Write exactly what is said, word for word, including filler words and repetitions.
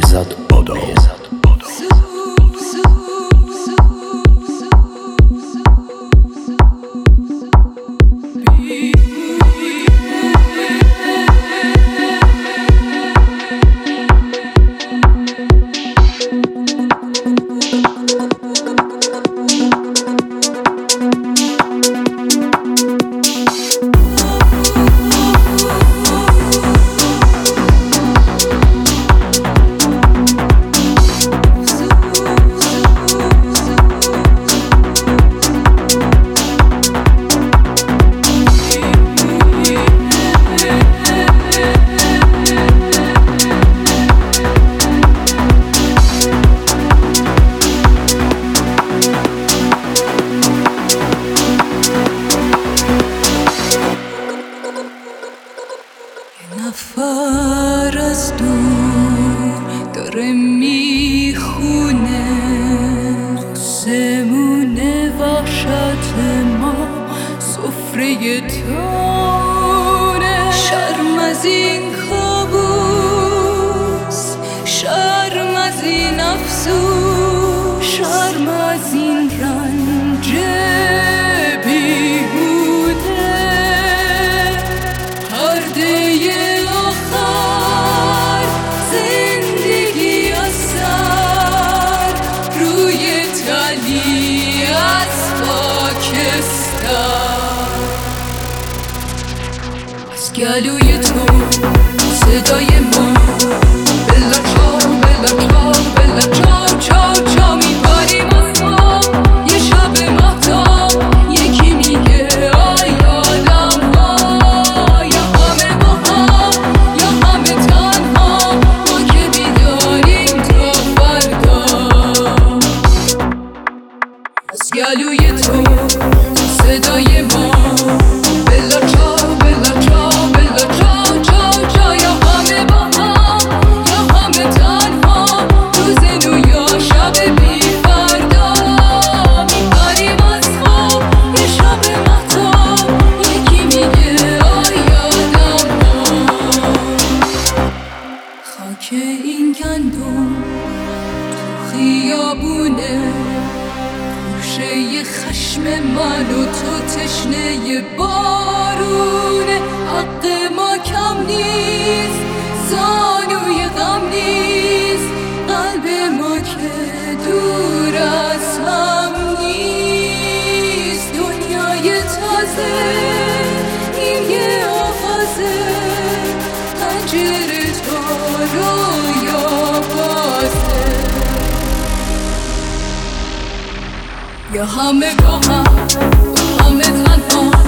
بهزاد بادو. نفر از دور داره میخونه سمونه وحشت ما سفره تونه. شرم از این کابوس، شرم از این افسوس، شرم از این رنج بیهوده. پرده از گلوی تو صدای ما بلا چاو بلا چاو بلا چاو چاو چاو میپریم از ما. یه شب مهتاب یکی میگه آی آدم ها، یا همه با هم یا همه تنها، ما که بیداریم تا فردا. از گلوی تو صدای ما بلا چاو که این گندم تو خیابونه، گوشه خشم من و تو تشنه بارونه. حق ما کم نیست، زانوی غم نیست، قلب ما که دور از هم نیست. دنیای تازه این یه آغازه، پنجره رویا بازه. یا همه با هم همه تنها،